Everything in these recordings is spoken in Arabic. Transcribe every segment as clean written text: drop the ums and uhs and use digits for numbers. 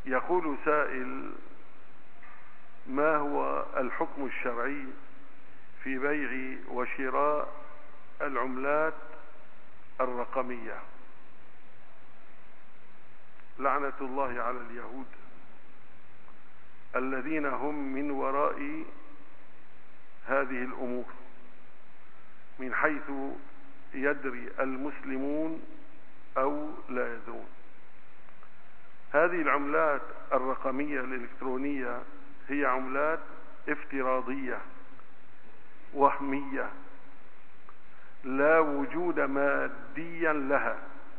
يقول سائل: ما هو الحكم الشرعي في بيع وشراء العملات الرقمية؟ لعنة الله على اليهود الذين هم من وراء هذه الأمور، من حيث يدري المسلمون أو لا يدرون. هذه العملات الرقمية الإلكترونية هي عملات افتراضية وهمية لا وجود ماديا لها،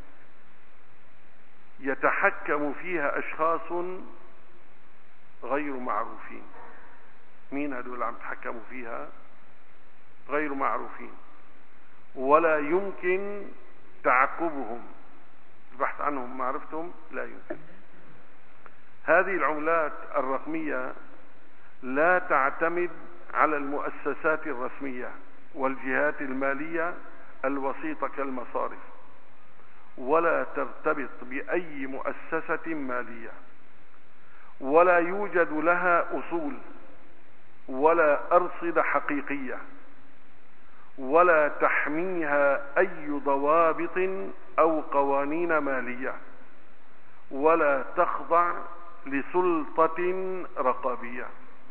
يتحكم فيها أشخاص غير معروفين. مين هذول اللي عم يتحكموا فيها؟ غير معروفين، ولا يمكن تعقبهم، البحث عنهم معرفتهم لا يمكن. هذه العملات الرقمية لا تعتمد على المؤسسات الرسمية والجهات المالية الوسيطة كالمصارف، ولا ترتبط بأي مؤسسة مالية، ولا يوجد لها أصول ولا أرصدة حقيقية، ولا تحميها أي ضوابط أو قوانين مالية، ولا تخضع لسلطة رقابية.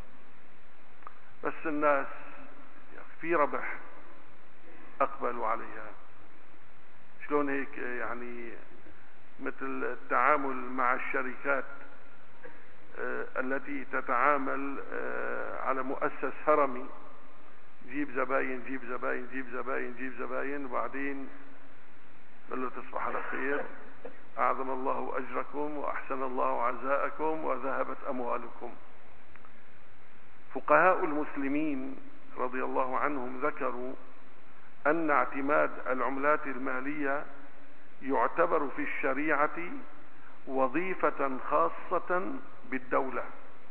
بس الناس في ربح أقبلوا عليها. شلون هيك؟ يعني مثل التعامل مع الشركات التي تتعامل على مؤسس هرمي، جيب زباين جيب زباين جيب زباين جيب زباين، وبعدين قال له تصبح على خير، أعظم الله أجركم وأحسن الله عزاءكم وذهبت أموالكم. فقهاء المسلمين رضي الله عنهم ذكروا أن اعتماد العملات المالية يعتبر في الشريعة وظيفة خاصة بالدولة،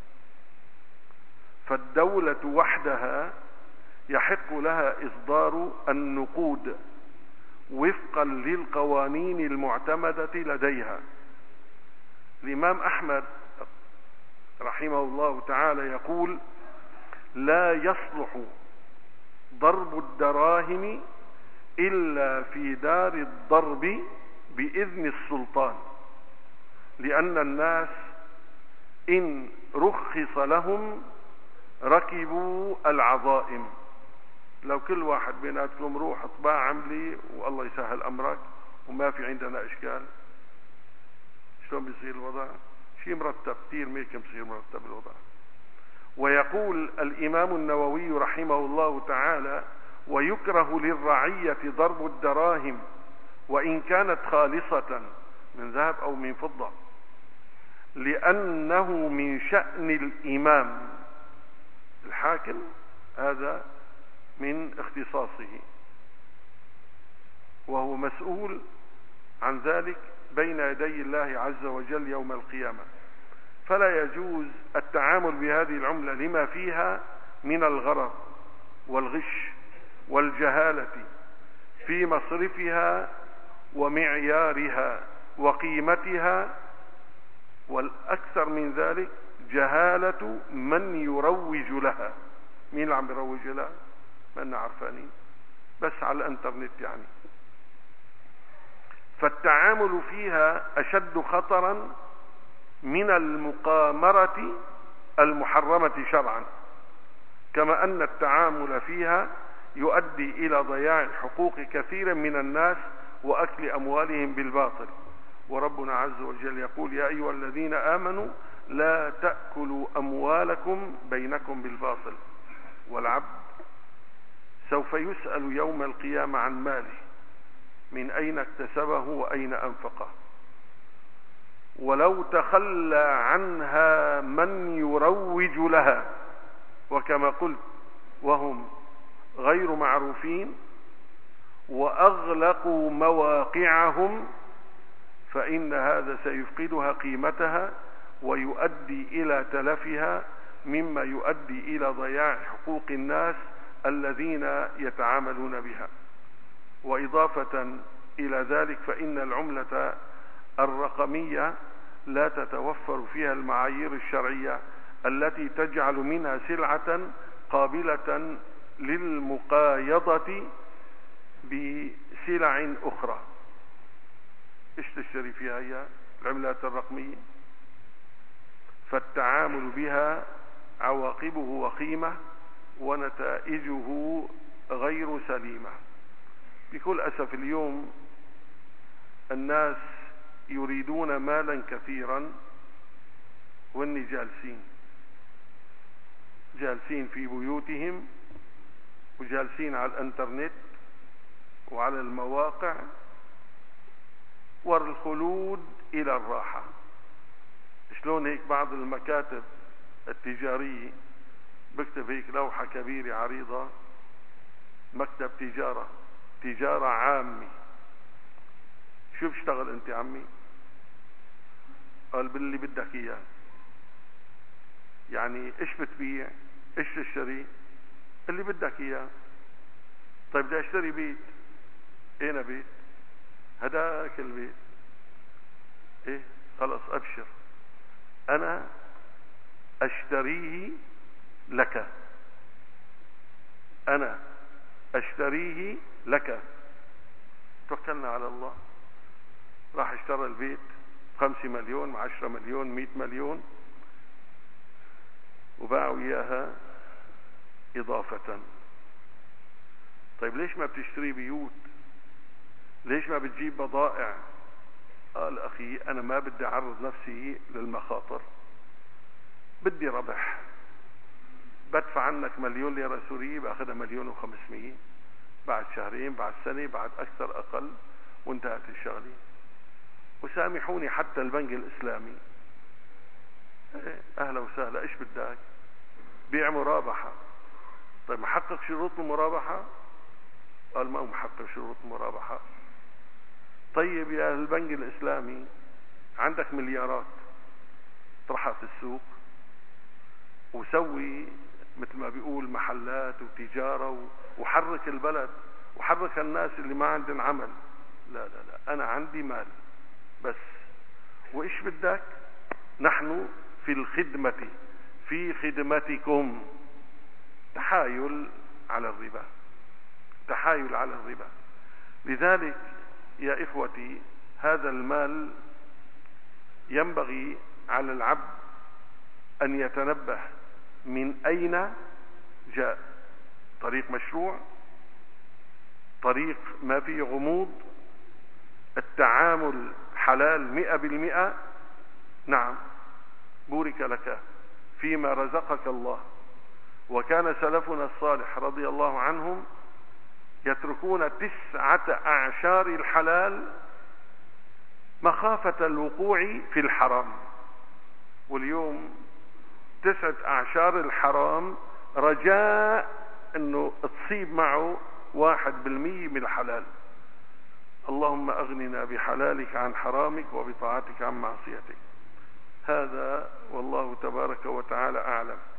فالدولة وحدها يحق لها إصدار النقود وفقا للقوانين المعتمدة لديها. الإمام أحمد رحمه الله تعالى يقول: لا يصلح ضرب الدراهم إلا في دار الضرب بإذن السلطان، لأن الناس إن رخص لهم ركبوا العظائم. لو كل واحد بيناتكم روح اطباع عملي والله يسهل أمرك وما في عندنا إشكال، شلون بيصير الوضع؟ شيء مرتب كثير، ميكم بيصير مرتب الوضع. ويقول الإمام النووي رحمه الله تعالى: ويكره للرعية ضرب الدراهم وإن كانت خالصة من ذهب أو من فضة، لأنه من شأن الإمام الحاكم، هذا من اختصاصه وهو مسؤول عن ذلك بين يدي الله عز وجل يوم القيامة. فلا يجوز التعامل بهذه العملة لما فيها من الغرر والغش والجهالة في مصرفها ومعيارها وقيمتها، والأكثر من ذلك جهالة من يروج لها. مين اللي عم يروج لها؟ ما لنا عرفانين، بس على الانترنت يعني. فالتعامل فيها أشد خطرا من المقامرة المحرمة شرعا، كما أن التعامل فيها يؤدي إلى ضياع حقوق كثير من الناس وأكل أموالهم بالباطل. وربنا عز وجل يقول: يا أيها الذين آمنوا لا تأكلوا أموالكم بينكم بالباطل. والعبد سوف يسأل يوم القيامة عن ماله، من أين اكتسبه وأين أنفقه. ولو تخلى عنها من يروج لها، وكما قلت وهم غير معروفين وأغلقوا مواقعهم، فإن هذا سيفقدها قيمتها ويؤدي إلى تلفها، مما يؤدي إلى ضياع حقوق الناس الذين يتعاملون بها. وإضافة إلى ذلك فإن العملة الرقمية لا تتوفر فيها المعايير الشرعية التي تجعل منها سلعة قابلة للمقايضة بسلع أخرى. ايش تشتري فيها هي العملات الرقمية؟ فالتعامل بها عواقبه وخيمة ونتائجه غير سليمة. بكل أسف اليوم الناس يريدون مالا كثيرا واني جالسين في بيوتهم وجالسين على الانترنت وعلى المواقع، والخلود الى الراحة. شلون هيك بعض المكاتب التجارية بكتب هيك لوحة كبيرة عريضة، مكتب تجارة عامة. شو بشتغل انت عمي؟ قال باللي بدك اياه. يعني ايش بتبيع؟ ايش تشتري؟ اللي بدك اياه. طيب بدي اشتري بيت. اين بيت؟ هداك البيت. ايه خلص ابشر، انا اشتريه لك، انا اشتريه لك. توكلنا على الله. راح اشترى البيت 5 مليون 10 مليون 100 مليون وباعوا اياها اضافة. طيب ليش ما بتشتري بيوت؟ ليش ما بتجيب بضائع؟ قال اخي انا ما بدي اعرض نفسي للمخاطر، بدي ربح. بدفع عنك 1,000,000 ليرة سورية باخذها 1,500,000 بعد شهرين بعد سنة بعد اكثر اقل وانتهت الشغلة. وسامحوني حتى البنك الاسلامي اهلا وسهلا، ايش بدك؟ بيع مرابحة. طيب محقق شروط المرابحة؟ قال ما هو محقق شروط المرابحة. طيب يا البنك الاسلامي عندك مليارات، اطرحها في السوق وسوي مثل ما بيقول محلات وتجارة وحرك البلد وحرك الناس اللي ما عندهم عمل. لا لا لا، انا عندي مال بس. وايش بدك؟ نحن في الخدمة، في خدمتكم. تحايل على الربا، تحايل على الربا. لذلك يا إخوتي هذا المال ينبغي على العبد أن يتنبه من أين جاء. طريق مشروع، طريق ما فيه غموض، التعامل حلال 100%. نعم بورك لك فيما رزقك الله. وكان سلفنا الصالح رضي الله عنهم يتركون 9 أعشار الحلال مخافة الوقوع في الحرام. واليوم 9 أعشار الحرام رجاء انه تصيب معه 1% من الحلال. اللهم اغننا بحلالك عن حرامك وبطاعتك عن معصيتك. هذا والله تبارك وتعالى اعلم.